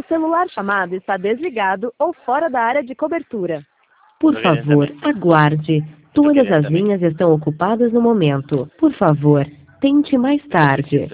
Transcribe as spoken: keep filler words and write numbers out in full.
celular chamado está desligado ou fora da área de cobertura. Por favor, aguarde. Todas as linhas estão ocupadas no momento. Por favor, tente mais tarde.